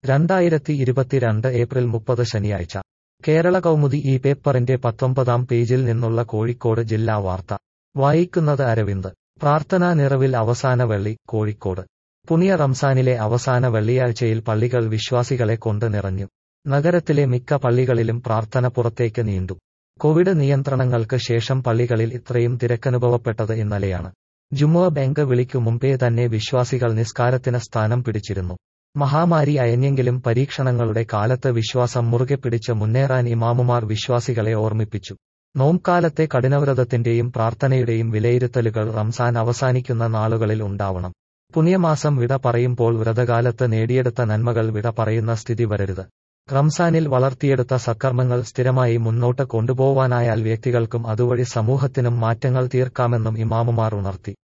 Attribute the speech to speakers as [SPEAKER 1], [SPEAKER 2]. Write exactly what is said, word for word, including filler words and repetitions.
[SPEAKER 1] രണ്ടായിരത്തി ഇരുപത്തിരണ്ട് ഏപ്രിൽ മുപ്പത് ശനിയാഴ്ച കേരള കൗമുദി ഈ പേപ്പറിന്റെ പത്തൊമ്പതാം പേജിൽ നിന്നുള്ള കോഴിക്കോട് ജില്ലാ വാർത്ത വായിക്കുന്നത് അരവിന്ദ്. പ്രാർത്ഥനാ നിറവിൽ അവസാന വെള്ളി കോഴിക്കോട്. പുണ്യ റംസാനിലെ അവസാന വെള്ളിയാഴ്ചയിൽ പള്ളികൾ വിശ്വാസികളെ കൊണ്ട് നിറഞ്ഞു. നഗരത്തിലെ മിക്ക പള്ളികളിലും പ്രാർത്ഥന പുറത്തേക്ക് നീണ്ടു. കോവിഡ് നിയന്ത്രണങ്ങൾക്ക് ശേഷം പള്ളികളിൽ ഇത്രയും തിരക്കനുഭവപ്പെട്ടത് ഇന്നലെയാണ്. ജുമുഅ ബാങ്ക് വിളിക്കു മുമ്പേ തന്നെ വിശ്വാസികൾ നിസ്കാരത്തിന് സ്ഥാനം പിടിച്ചിരുന്നു. മഹാമാരി അയഞ്ഞെങ്കിലും പരീക്ഷണങ്ങളുടെ കാലത്ത് വിശ്വാസം മുറുകെ പിടിച്ച് മുന്നേറാൻ ഇമാമുമാർ വിശ്വാസികളെ ഓർമ്മിപ്പിച്ചു. നോമ്പ്കാലത്തെ കഠിനവ്രതത്തിന്റെയും പ്രാർത്ഥനയുടെയും വിലയിരുത്തലുകൾ റംസാൻ അവസാനിക്കുന്ന നാളുകളിൽ ഉണ്ടാവണം. പുണ്യമാസം വിട പറയുമ്പോൾ വ്രതകാലത്ത് നേടിയെടുത്ത നന്മകൾ വിട പറയുന്ന സ്ഥിതി വരരുത്. റംസാനിൽ വളർത്തിയെടുത്ത സത്കർമ്മങ്ങൾ സ്ഥിരമായി മുന്നോട്ട് കൊണ്ടുപോവാനായാൽ വ്യക്തികൾക്കും അതുവഴി സമൂഹത്തിനും മാറ്റങ്ങൾ തീർക്കാമെന്നും ഇമാമുമാർ ഉണർത്തി.